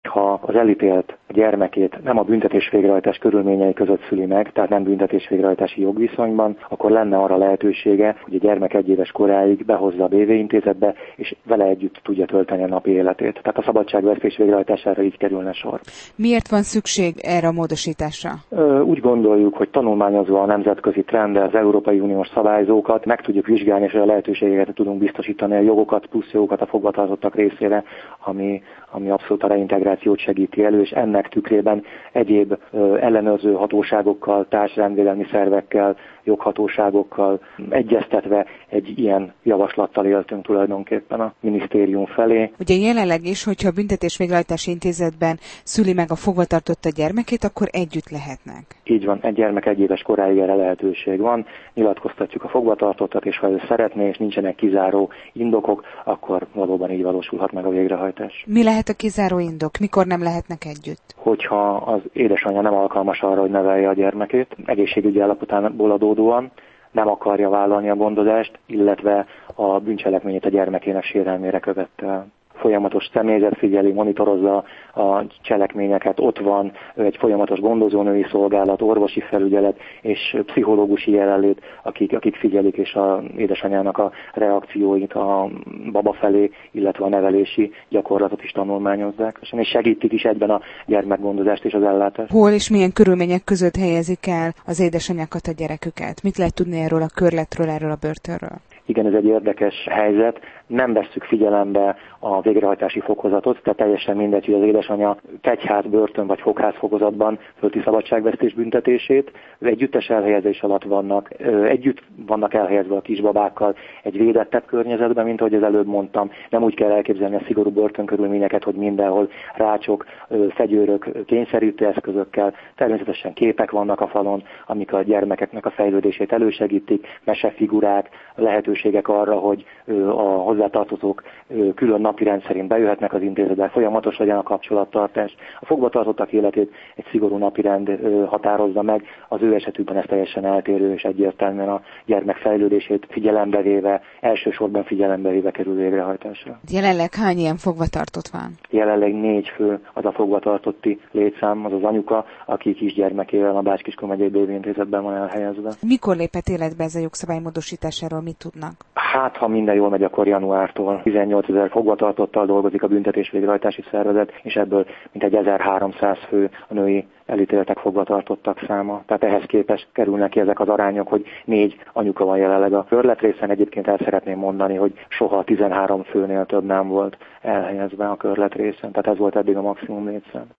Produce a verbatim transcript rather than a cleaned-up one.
hogyha az elítélt gyermekét nem a büntetés végrehajtás körülményei között szüli meg, tehát nem büntetés végrehajtási jogviszonyban, akkor lenne arra lehetősége, hogy a gyermek egy éves koráig behozza a bé vé intézetbe, és vele együtt tudja tölteni a napi életét. Tehát a szabadságvesztés végrehajtására így kerülne sor. Miért van szükség erre a módosításra? Úgy gondoljuk, hogy tanulmányozva a nemzetközi trend, az Európai Uniós szabályzókat meg tudjuk vizsgálni, és a lehetőségeket tudunk biztosítani a jogokat, plusz jogokat a fogvatartottak részére, ami, ami abszolút a reintegrációt segíti elő, és ennek tükrében egyéb ellenőrző hatóságokkal, társrendvédelmi szervekkel, joghatóságokkal egyeztetve egy ilyen javaslattal éltünk tulajdonképpen a minisztérium felé. Ugye jelenleg is, hogyha a büntetés végrehajtási intézetben szüli meg a fogvatartott a gyermekét, akkor együtt lehetnek. Így van, egy gyermek egy éves koráig erre lehetőség van, nyilatkoztatjuk a fogvatartottat, és ha ő szeretné, és nincsenek kizáró indokok, akkor valóban így valósulhat meg a végrehajtás. Mi lehet a kizáró indok? Mikor nem lehetnek együtt? Hogyha az édesanyja nem alkalmas arra, hogy nevelje a gyermekét, egészségügyi állapotából adódóan nem akarja vállalni a gondozást, illetve a bűncselekményét a gyermekének sérelmére követte el. Folyamatos személyzet figyeli, monitorozza a cselekményeket, ott van egy folyamatos gondozónői szolgálat, orvosi felügyelet és pszichológusi jelenlét, akik, akik figyelik és a édesanyának a reakcióit a baba felé, illetve a nevelési gyakorlatot is tanulmányozzák, és segítik is egyben a gyermekgondozást és az ellátást. Hol és milyen körülmények között helyezik el az édesanyákat, a gyereküket? Mit lehet tudni erről a körletről, erről a börtönről? Igen, ez egy érdekes helyzet. Nem vesszük figyelembe a végrehajtási fokozatot, tehát teljesen mindegy, hogy az édesanyja kegyház, börtön vagy fogház fokozatban tölti szabadságvesztés büntetését. Együttes elhelyezés alatt vannak, együtt vannak elhelyezve a kisbabákkal egy védettebb környezetben, mint ahogy az előbb mondtam. Nem úgy kell elképzelni a szigorú börtönkörülményeket, hogy mindenhol rácsok, fegyőrök, kényszerítő eszközökkel. Természetesen képek vannak a falon, amik a gyermekeknek a fejlődését elősegítik, mesefigurák, lehetőségek arra, hogy a hozzátartozók külön napi rendszerint bejöhetnek az intézetbe, folyamatos legyen a kapcsolattartás. A fogvatartottak életét egy szigorú napirend határozza meg, az ő esetükben ez teljesen eltérő és egyértelműen a gyermek fejlődését figyelembe véve, elsősorban figyelembe véve kerül végrehajtásra. Jelenleg hány ilyen fogvatartott van? Jelenleg négy fő az a fogvatartotti létszám, az az anyuka, aki kisgyermekével a Bács-Kiskun megyei bé vé intézetben van elhelyezve. Mikor lépett életbe ez a jogszabály módosításáról, mit tudnak? Hát, ha minden jól megy, akkor januártól tizennyolcezer fogvatartottal dolgozik a büntetés végrehajtási szervezet, és ebből mintegy ezerháromszáz fő a női elítéltek, fogvatartottak száma. Tehát ehhez képest kerülnek ki ezek az arányok, hogy négy anyuka van jelenleg a körletrészen. Egyébként el szeretném mondani, hogy soha tizenhárom főnél több nem volt elhelyezve a körletrészen. Tehát ez volt eddig a maximum létszám.